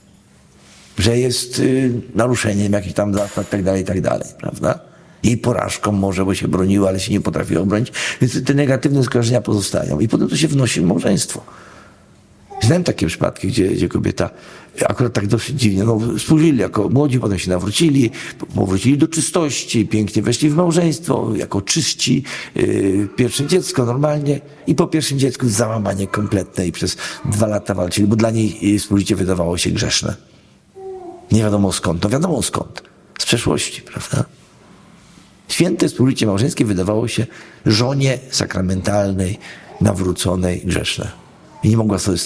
że jest naruszeniem jakichś tam zasad, tak dalej, prawda? Jej porażką może, bo się broniła, ale się nie potrafi obronić. Więc te negatywne skojarzenia pozostają. I potem to się wnosi w małżeństwo. Znałem takie przypadki, gdzie kobieta akurat tak dosyć dziwnie, współżyli jako młodzi, potem się nawrócili, powrócili do czystości, pięknie weszli w małżeństwo, jako czyści, pierwsze dziecko normalnie i po pierwszym dziecku załamanie kompletne i przez 2 lata walczyli, bo dla niej współżycie wydawało się grzeszne. Nie wiadomo skąd, wiadomo skąd. Z przeszłości, prawda? Święte współżycie małżeńskie wydawało się żonie sakramentalnej, nawróconej, grzeszne. I nie mogła sobie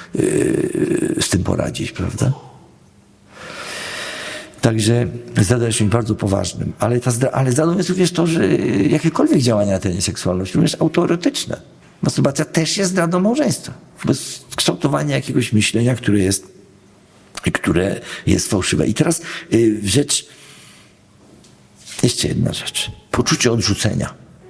z tym poradzić, prawda? Także zdrada jest czymś bardzo poważnym. Ale zdradą jest również to, że jakiekolwiek działania na terenie seksualności, również autoerotyczne. Masturbacja też jest zdradą małżeństwa. Bez kształtowania jakiegoś myślenia, które jest fałszywe. I teraz jeszcze jedna rzecz. Poczucie odrzucenia.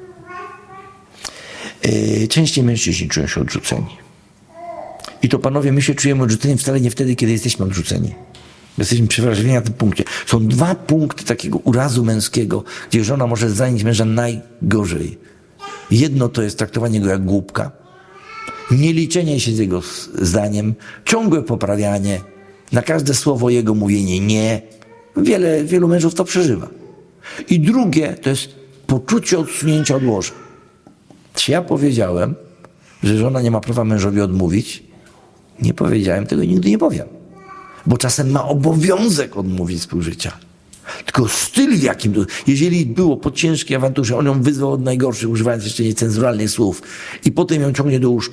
Częściej mężczyźni czują się odrzuceni. I to, panowie, my się czujemy odrzuceni wcale nie wtedy, kiedy jesteśmy odrzuceni. Jesteśmy przewrażliwieni na tym punkcie. Są 2 punkty takiego urazu męskiego, gdzie żona może zranić męża najgorzej. Jedno to jest traktowanie go jak głupka, nieliczenie się z jego zdaniem, ciągłe poprawianie, na każde słowo jego mówienie nie. Wielu mężów to przeżywa. I drugie to jest poczucie odsunięcia od łoża. Czy ja powiedziałem, że żona nie ma prawa mężowi odmówić? Nie powiedziałem, tego nigdy nie powiem. Bo czasem ma obowiązek odmówić współżycia. Tylko styl, w jakim to... Jeżeli było po ciężkiej awanturze, on ją wyzwał od najgorszych, używając jeszcze niecenzuralnych słów i potem ją ciągnie do łóżka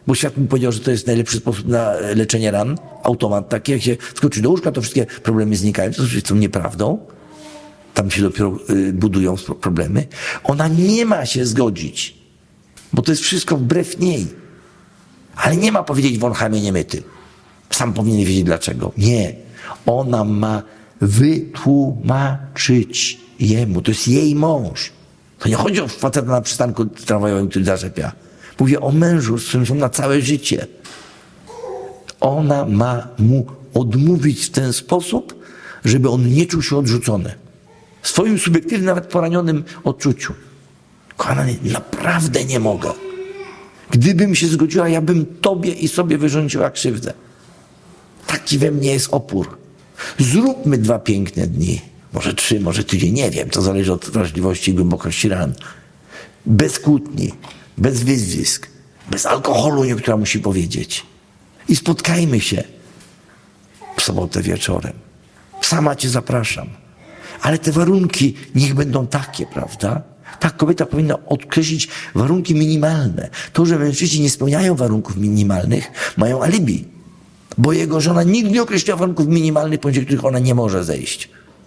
Bo świat mi powiedział, że to jest najlepszy sposób na leczenie ran. Automat taki, jak się skoczy do łóżka, to wszystkie problemy znikają. To jest nieprawdą. Tam się dopiero budują problemy. Ona nie ma się zgodzić, bo to jest wszystko wbrew niej. Ale nie ma powiedzieć von Hamie niemyty. Sam powinien wiedzieć dlaczego. Nie. Ona ma wytłumaczyć jemu. To jest jej mąż. To nie chodzi o faceta na przystanku tramwajowym, który zaczepia. Mówię o mężu, z którym są na całe życie. Ona ma mu odmówić w ten sposób, żeby on nie czuł się odrzucony. W swoim subiektywnym, nawet poranionym odczuciu. Kochany, naprawdę nie mogę. Gdybym się zgodziła, ja bym tobie i sobie wyrządziła krzywdę. Taki we mnie jest opór. Zróbmy 2 piękne dni. Może 3, może tydzień, nie wiem. To zależy od wrażliwości i głębokości ran. Bez kłótni, bez wyzwisk, bez alkoholu, niektóra musi powiedzieć. I spotkajmy się w sobotę wieczorem. Sama cię zapraszam. Ale te warunki niech będą takie, prawda? Tak, kobieta powinna odkreślić warunki minimalne. To, że mężczyźni nie spełniają warunków minimalnych, mają alibi. Bo jego żona nigdy nie określiła warunków minimalnych, poniżej których ona nie może zejść.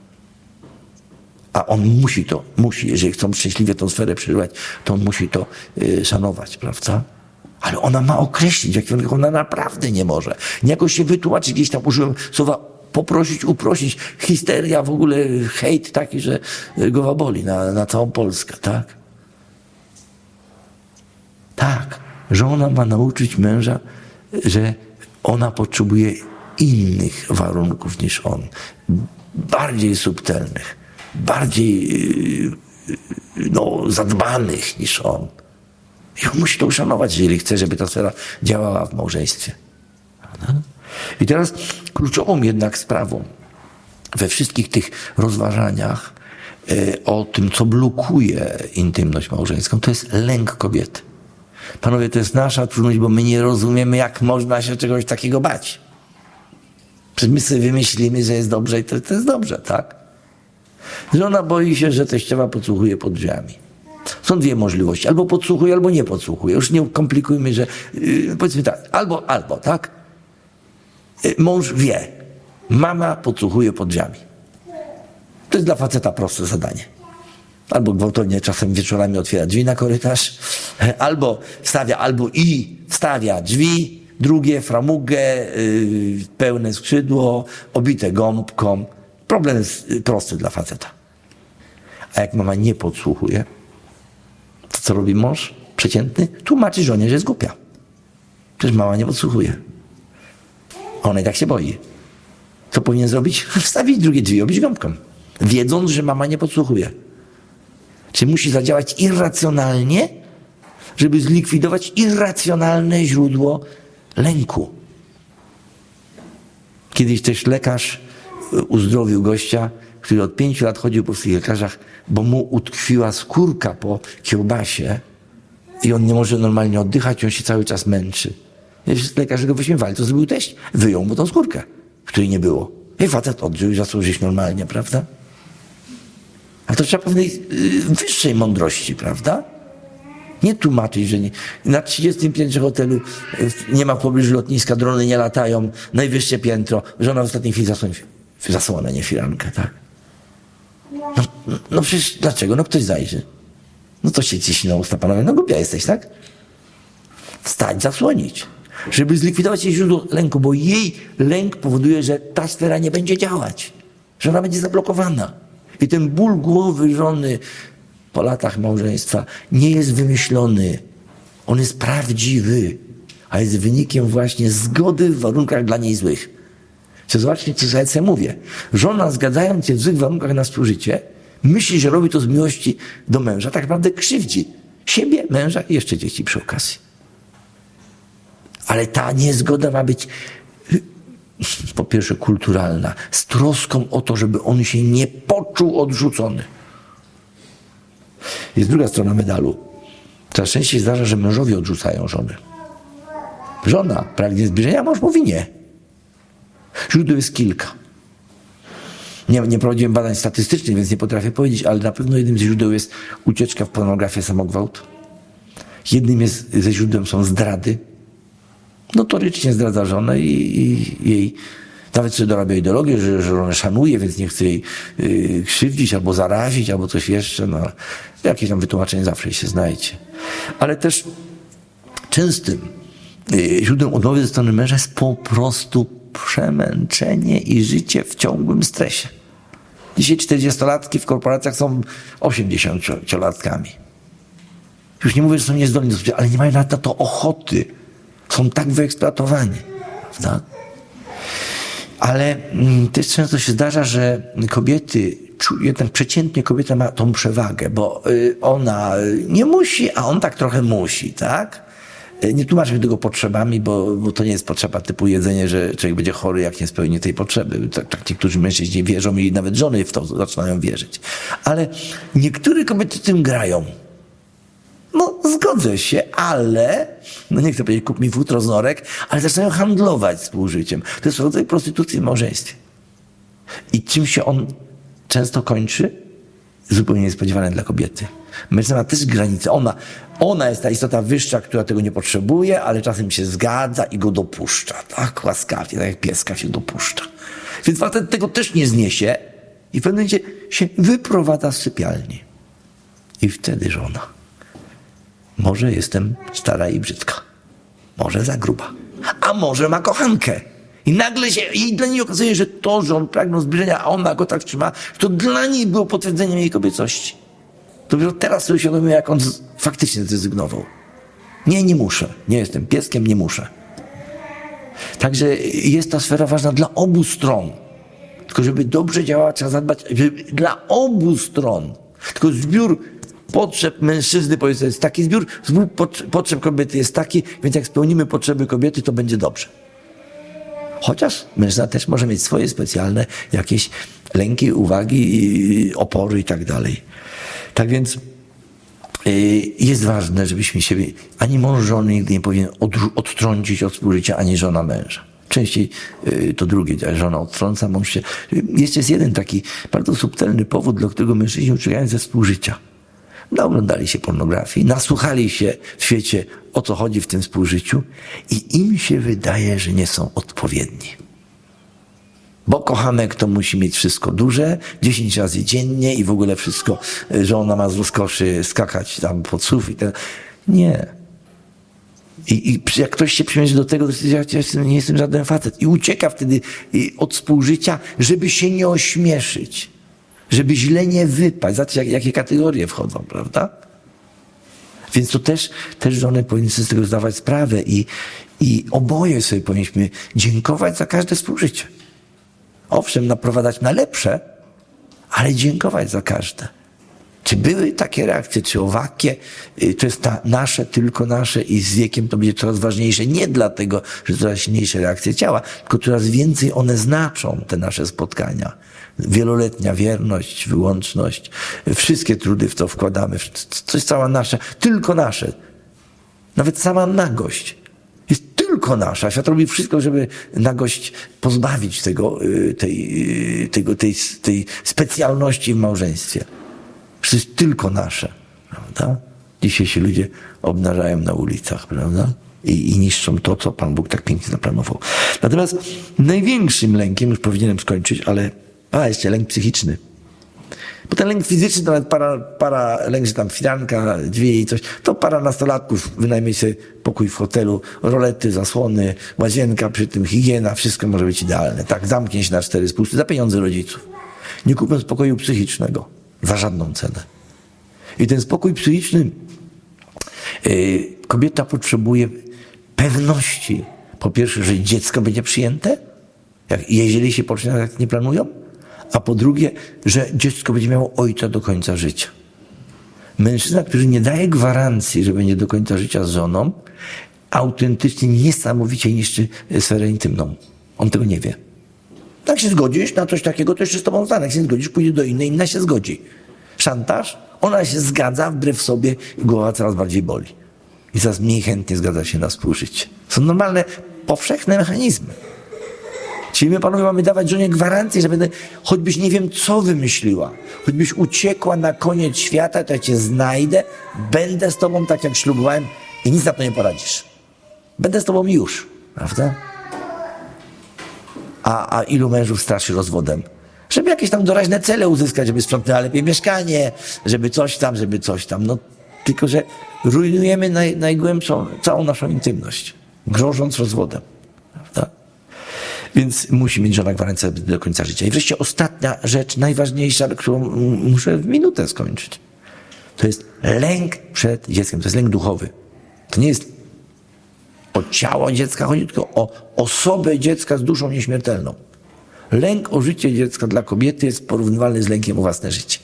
A on musi, jeżeli chcą szczęśliwie tę sferę przeżywać, to on musi to szanować, prawda? Ale ona ma określić, w jakich warunkach ona naprawdę nie może. Nie jakoś się wytłumaczyć, gdzieś tam użyłem słowa poprosić, uprosić. Histeria, w ogóle hejt taki, że głowa boli na całą Polskę, tak? Tak, żona ma nauczyć męża, że ona potrzebuje innych warunków niż on. Bardziej subtelnych, bardziej zadbanych niż on. I on musi to uszanować, jeżeli chce, żeby ta sfera działała w małżeństwie. I teraz kluczową jednak sprawą we wszystkich tych rozważaniach o tym, co blokuje intymność małżeńską, to jest lęk kobiety. Panowie, to jest nasza trudność, bo my nie rozumiemy, jak można się czegoś takiego bać. Przecież my sobie wymyślimy, że jest dobrze i to jest dobrze, tak? Żona boi się, że teściowa podsłuchuje pod drzwiami. Są 2 możliwości. Albo podsłuchuje, albo nie podsłuchuje. Już nie komplikujmy, że powiedzmy tak, albo, tak? Mąż wie, mama podsłuchuje pod drzwiami. To jest dla faceta proste zadanie. Albo gwałtownie czasem wieczorami otwiera drzwi na korytarz, albo wstawia drzwi, drugie framugę, pełne skrzydło, obite gąbką. Problem jest prosty dla faceta. A jak mama nie podsłuchuje, to co robi mąż przeciętny? Tłumaczy żonie, że jest głupia. Przecież mama nie podsłuchuje. Ona i tak się boi. Co powinien zrobić? Wstawić drugie drzwi, obić gąbką. Wiedząc, że mama nie podsłuchuje. Czyli musi zadziałać irracjonalnie, żeby zlikwidować irracjonalne źródło lęku. Kiedyś też lekarz uzdrowił gościa, który od 5 lat chodził po wszystkich lekarzach, bo mu utkwiła skórka po kiełbasie i on nie może normalnie oddychać, on się cały czas męczy. Lekarze go wyśmiewali, to zrobił teść, wyjął mu tą skórkę, której nie było. I facet odżył i zaczął żyć normalnie, prawda? A to trzeba pewnej wyższej mądrości, prawda? Nie tłumaczyć, że nie. Na 30 piętrze hotelu nie ma w pobliżu lotniska, drony nie latają, najwyższe piętro, żona w ostatniej chwili zasłania nie firankę, tak? No przecież dlaczego? No ktoś zajrzy. No to się ciśnie na usta, panowie, no głupia jesteś, tak? Wstać, zasłonić. Żeby zlikwidować jej źródło lęku, bo jej lęk powoduje, że ta sfera nie będzie działać. Że ona będzie zablokowana. I ten ból głowy żony po latach małżeństwa nie jest wymyślony. On jest prawdziwy, a jest wynikiem właśnie zgody w warunkach dla niej złych. Zobaczcie, co ja mówię. Żona, zgadzając się w złych warunkach na współżycie, myśli, że robi to z miłości do męża. Tak naprawdę krzywdzi siebie, męża i jeszcze dzieci przy okazji. Ale ta niezgoda ma być po pierwsze kulturalna, z troską o to, żeby on się nie poczuł odrzucony. Jest druga strona medalu. Coraz częściej zdarza, że mężowie odrzucają żony. Żona pragnie zbliżenia, a mąż mówi nie. Źródeł jest kilka. Nie prowadziłem badań statystycznych, więc nie potrafię powiedzieć, ale na pewno jednym ze źródeł jest ucieczka w pornografię, samogwałt. Jednym ze źródeł są zdrady. notorycznie zdradza żonę i jej nawet sobie dorabia ideologię, że żonę szanuje, więc nie chce jej krzywdzić albo zarazić, albo coś jeszcze. No, jakieś tam wytłumaczenie zawsze się znajdzie. Ale też częstym źródłem odmowy ze strony męża jest po prostu przemęczenie i życie w ciągłym stresie. Dzisiaj 40-latki w korporacjach są 80-latkami. Już nie mówię, że są niezdolni do studia, ale nie mają na to ochoty. Są tak wyeksploatowani. Prawda? Ale też często się zdarza, że kobiety, jednak przeciętnie kobieta ma tą przewagę, bo ona nie musi, a on tak trochę musi, tak? Nie tłumaczmy tego potrzebami, bo to nie jest potrzeba typu jedzenie, że człowiek będzie chory, jak nie spełni tej potrzeby. Tak niektórzy mężczyźni wierzą i nawet żony w to zaczynają wierzyć. Ale niektóre kobiety tym grają. No, zgodzę się, ale, no nie chcę powiedzieć, kup mi futro z norek, ale zaczynają handlować współżyciem. To jest rodzaj prostytucji w małżeństwie. I czym się on często kończy? Zupełnie niespodziewane dla kobiety. Mężczyzna ma też granice. Ona jest ta istota wyższa, która tego nie potrzebuje, ale czasem się zgadza i go dopuszcza. Tak łaskawie, tak jak pieska się dopuszcza. Więc facet tego też nie zniesie i w pewnym momencie się wyprowadza z sypialni. I wtedy żona. Może jestem stara i brzydka. Może za gruba. A może ma kochankę. I nagle się, i dla niej okazuje, że to, że on pragnął zbliżenia, a ona go tak trzyma, to dla niej było potwierdzeniem jej kobiecości. Dopiero teraz sobie uświadomiłem, jak on faktycznie zrezygnował. Nie muszę. Nie jestem pieskiem, nie muszę. Także jest ta sfera ważna dla obu stron. Tylko żeby dobrze działała, trzeba zadbać dla obu stron. Tylko zbiór potrzeb mężczyzny, powiedzmy, jest taki zbiór potrzeb kobiety jest taki, więc jak spełnimy potrzeby kobiety, to będzie dobrze. Chociaż mężczyzna też może mieć swoje specjalne jakieś lęki, uwagi, opory i tak dalej. Tak więc jest ważne, żebyśmy siebie, ani mąż żony nigdy nie powinien odtrącić od współżycia, ani żona męża. Częściej to drugie, żona odtrąca, mąż się. Jest jeden taki bardzo subtelny powód, dla którego mężczyźni uciekają ze współżycia. Naoglądali się pornografii, nasłuchali się w świecie, o co chodzi w tym współżyciu i im się wydaje, że nie są odpowiedni. Bo kochanek to musi mieć wszystko duże, 10 razy dziennie i w ogóle wszystko, że ona ma z rozkoszy skakać tam pod sufit. Nie. I jak ktoś się przymierzy do tego, to ja nie jestem żaden facet. I ucieka wtedy od współżycia, żeby się nie ośmieszyć. Żeby źle nie wypaść. Zobaczcie, jakie kategorie wchodzą, prawda? Więc to też żony powinny sobie z tego zdawać sprawę i oboje sobie powinniśmy dziękować za każde współżycie. Owszem, naprowadzać na lepsze, ale dziękować za każde. Czy były takie reakcje, czy owakie, to jest nasze, tylko nasze i z wiekiem to będzie coraz ważniejsze. Nie dlatego, że coraz silniejsze reakcje ciała, tylko coraz więcej one znaczą, te nasze spotkania. Wieloletnia wierność, wyłączność, wszystkie trudy w to wkładamy. Coś cała nasze, tylko nasze. Nawet sama nagość jest tylko nasza. Świat robi wszystko, żeby nagość pozbawić tej specjalności w małżeństwie. To jest tylko nasze, prawda? Dzisiaj się ludzie obnażają na ulicach, prawda? I niszczą to, co Pan Bóg tak pięknie zaplanował. Natomiast największym lękiem, już powinienem skończyć, ale jeszcze lęk psychiczny. Bo ten lęk fizyczny to nawet para lęk, że tam firanka, drzwi i coś, to para nastolatków wynajmie sobie pokój w hotelu, rolety, zasłony, łazienka, przy tym higiena, wszystko może być idealne. Tak, zamknie się na 4 spusty za pieniądze rodziców. Nie kupią spokoju psychicznego. Za żadną cenę. I ten spokój psychiczny kobieta potrzebuje pewności. Po pierwsze, że dziecko będzie przyjęte, jeżeli się pocznie jak nie planują, a po drugie, że dziecko będzie miało ojca do końca życia. Mężczyzna, który nie daje gwarancji, że będzie do końca życia z żoną, autentycznie niesamowicie niszczy sferę intymną. On tego nie wie. Jak się zgodzisz na coś takiego, to jeszcze z tobą stanę. Jak się nie zgodzisz, pójdzie do innej, inna się zgodzi. Szantaż? Ona się zgadza wbrew sobie i głowa coraz bardziej boli. I coraz mniej chętnie zgadza się na współżycie. Są normalne, powszechne mechanizmy. Czyli my, panowie, mamy dawać żonie gwarancję, że będę, choćbyś nie wiem co wymyśliła, choćbyś uciekła na koniec świata, to ja cię znajdę, będę z tobą tak jak ślubowałem i nic na to nie poradzisz. Będę z tobą już. prawda? A ilu mężów straszy rozwodem? Żeby jakieś tam doraźne cele uzyskać, żeby sprzątnęła lepiej mieszkanie, żeby coś tam. No, tylko że rujnujemy najgłębszą, całą naszą intymność, grożąc rozwodem, prawda? Więc musi mieć żona gwarancję do końca życia. I wreszcie ostatnia rzecz, najważniejsza, którą muszę w minutę skończyć. To jest lęk przed dzieckiem. To jest lęk duchowy. To nie jest o ciało dziecka chodzi, tylko o osobę dziecka z duszą nieśmiertelną. Lęk o życie dziecka dla kobiety jest porównywalny z lękiem o własne życie.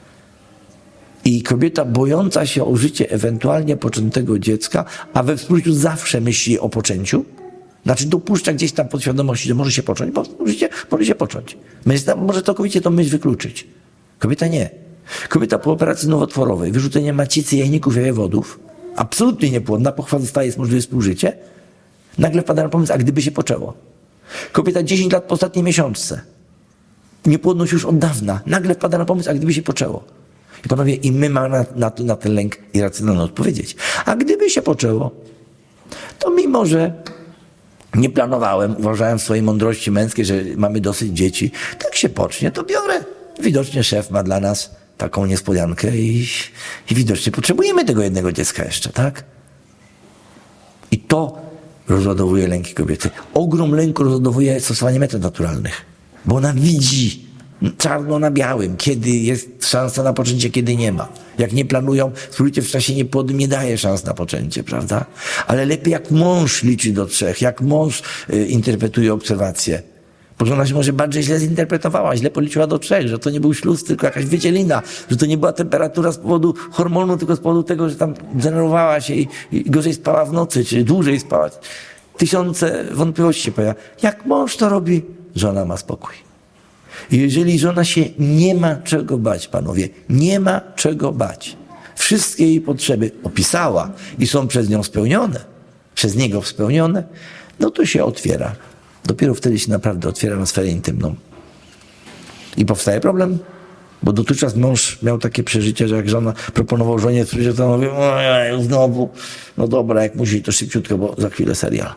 I kobieta bojąca się o życie ewentualnie poczętego dziecka, a we współżyciu zawsze myśli o poczęciu, znaczy dopuszcza gdzieś tam podświadomości, że może się począć, bo życie może się począć. Może całkowicie tą myśl wykluczyć. Kobieta nie. Kobieta po operacji nowotworowej, wyrzucenie macicy, jajników, jajowodów, absolutnie niepłodna, po chwale staje jest możliwe współżycie, nagle wpada na pomysł, a gdyby się poczęło. Kobieta 10 lat po ostatniej miesiączce, niepłodność już od dawna, nagle wpada na pomysł, a gdyby się poczęło. I panowie, i my mamy na ten lęk irracjonalny odpowiedzieć. A gdyby się poczęło, to mimo, że nie planowałem, uważałem w swojej mądrości męskiej, że mamy dosyć dzieci, tak się pocznie, to biorę. Widocznie szef ma dla nas taką niespodziankę i widocznie potrzebujemy tego jednego dziecka jeszcze, tak? I to rozładowuje lęki kobiety. Ogrom lęku rozładowuje stosowanie metod naturalnych, bo ona widzi czarno na białym, kiedy jest szansa na poczęcie, kiedy nie ma. Jak nie planują, spróbujcie w czasie niepłodnym, nie daje szans na poczęcie, prawda? Ale lepiej jak mąż liczy do 3, jak mąż interpretuje obserwacje. Bo żona się może bardziej źle zinterpretowała, źle policzyła do 3, że to nie był śluz, tylko jakaś wycielina, że to nie była temperatura z powodu hormonu, tylko z powodu tego, że tam denerwowała się i gorzej spała w nocy, czy dłużej spała. Tysiące wątpliwości się pojawia. Jak mąż to robi, żona ma spokój. I jeżeli żona się nie ma czego bać, panowie, nie ma czego bać. Wszystkie jej potrzeby opisała i są przez nią spełnione, przez niego spełnione, no to się otwiera. Dopiero wtedy się naprawdę otwiera na sferę intymną. I powstaje problem, bo dotychczas mąż miał takie przeżycie, że jak żona proponował żonie, to on mówił, znowu, no dobra, jak musi, to szybciutko, bo za chwilę serial.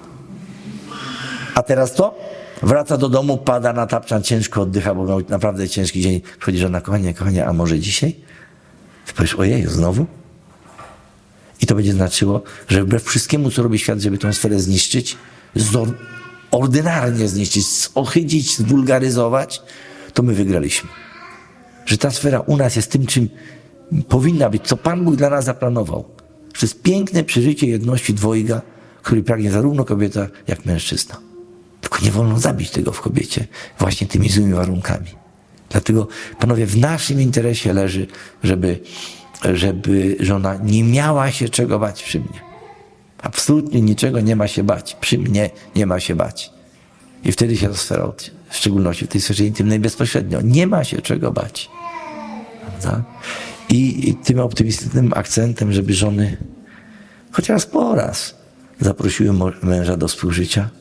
A teraz co? Wraca do domu, pada na tapczan, ciężko oddycha, bo miał naprawdę ciężki dzień. Przychodzi żona, kochanie, a może dzisiaj? Ty powiesz, ojej, znowu? I to będzie znaczyło, że wbrew wszystkiemu, co robi świat, żeby tę sferę zniszczyć, ordynarnie zniszczyć, ochydzić, zwulgaryzować, to my wygraliśmy. Że ta sfera u nas jest tym, czym powinna być, co Pan Bóg dla nas zaplanował. Że to jest piękne przeżycie jedności dwojga, który pragnie zarówno kobieta, jak mężczyzna. Tylko nie wolno zabić tego w kobiecie właśnie tymi złymi warunkami. Dlatego, panowie, w naszym interesie leży, żeby żona nie miała się czego bać przy mnie. Absolutnie niczego nie ma się bać. Przy mnie nie ma się bać. I wtedy się ta sfera, w szczególności w tej sferze intymnej bezpośrednio, nie ma się czego bać. Prawda? I tym optymistycznym akcentem, żeby żony chociaż po raz zaprosiły męża do współżycia.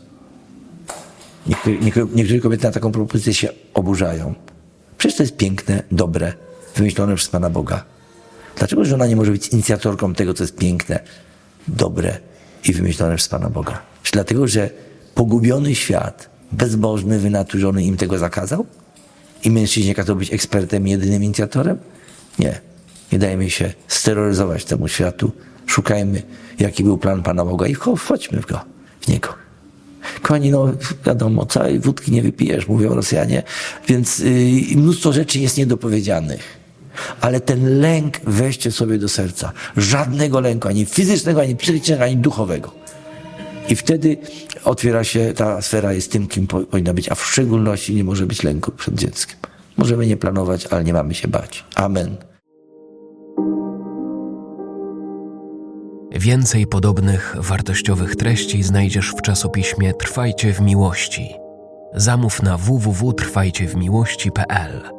Niektóre kobiety na taką propozycję się oburzają. Przecież to jest piękne, dobre, wymyślone przez Pana Boga. Dlaczego żona nie może być inicjatorką tego, co jest piękne, dobre i wymyślone przez Pana Boga? Czy dlatego, że pogubiony świat, bezbożny, wynaturzony im tego zakazał? I mężczyźnie kazał być ekspertem i jedynym inicjatorem? Nie. Nie dajmy się steroryzować temu światu. Szukajmy, jaki był plan Pana Boga i wchodźmy w niego. Kochani, no wiadomo, całej wódki nie wypijesz, mówią Rosjanie, więc mnóstwo rzeczy jest niedopowiedzianych. Ale ten lęk weźcie sobie do serca. Żadnego lęku, ani fizycznego, ani psychicznego, ani duchowego. I wtedy otwiera się, ta sfera jest tym, kim powinna być, a w szczególności nie może być lęku przed dzieckiem. Możemy nie planować, ale nie mamy się bać. Amen. Więcej podobnych wartościowych treści znajdziesz w czasopiśmie Trwajcie w Miłości. Zamów na www.trwajciewmiłości.pl